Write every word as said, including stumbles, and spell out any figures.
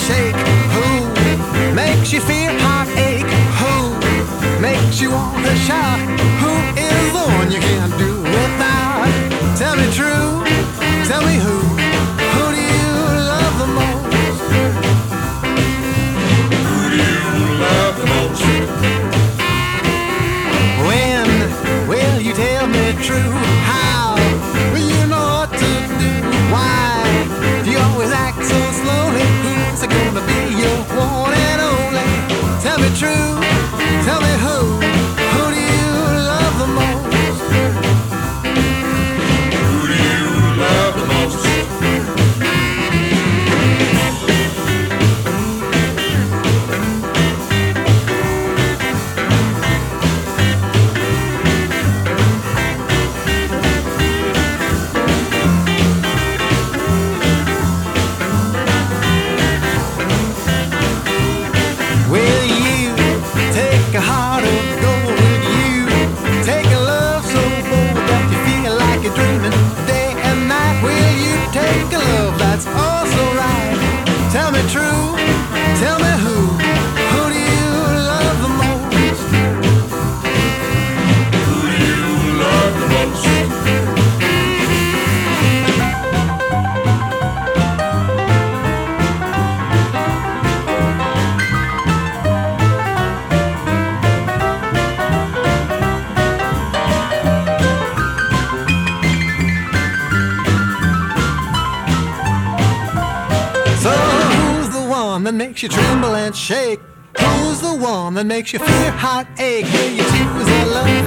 shake? Who makes you feel heartache? Who makes you want to shout? Who is the one you can't do without? Tell me true, tell me who. Who do you love the most? Who do you love the most? When will you tell me true? How will you know what to do? Why do you always act so slowly? Who's it gonna be your one and only? Tell me true, tell me who. Who do you love the most? Who do you love the most? Will you take a heart of gold? Will you take a love so bold that you feel like you're dreaming day and night? Will you take a love that's all so right? Tell me true, tell me who. Who do you love the most? Who do you love the most? So who's the one that makes you tremble and shake? Who's the one that makes you feel heartache? Will you choose a love